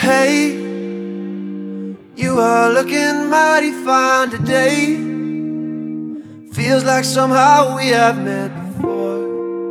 Hey, you are looking mighty fine today. Feels like somehow we have met before.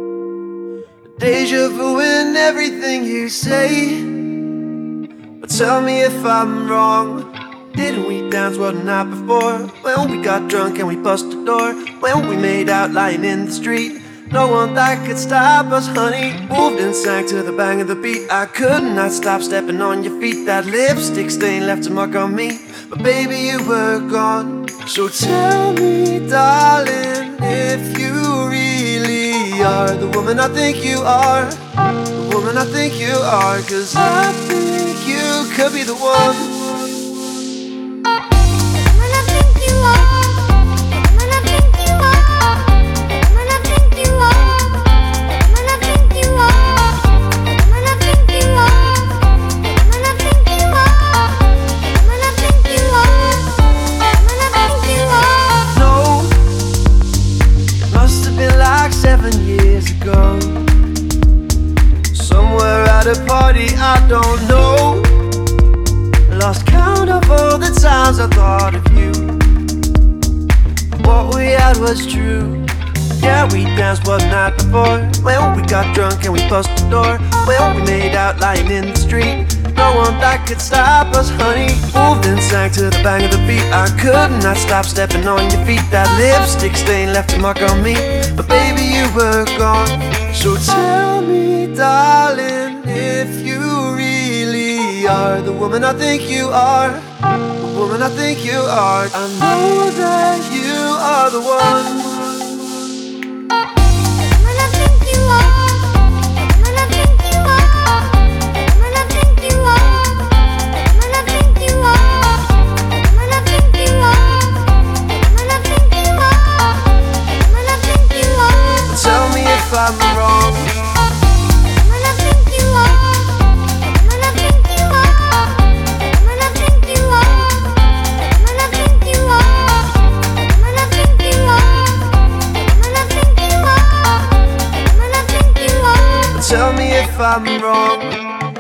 Deja vu in everything you say. But tell me if I'm wrong. Didn't we dance well the night before? When we got drunk and we busted the door. When we made out lying in the street. No one that could stop us, honey. Moved and sang to the bang of the beat. I could not stop stepping on your feet. That lipstick stain left a mark on me. But baby, you were gone. So tell me, darling, if you really are the woman I think you are. The woman I think you are. 'Cause I think you could be the one. Like 7 years ago, somewhere at a party I don't know. Lost count of all the times I thought of you. What we had was true. Yeah, we danced one night before. When we got drunk and we busted the door. When we made out lying in the street. No one that could stop us, honey. Moved and sang to the bang of the beat. I could not stop stepping on your feet. That lipstick stain left a mark on me. But baby, you were gone. So tell me, darling, if you really are the woman I think you are. The woman I think you are. I know that you are the one. I'm wrong. Tell me if I'm wrong.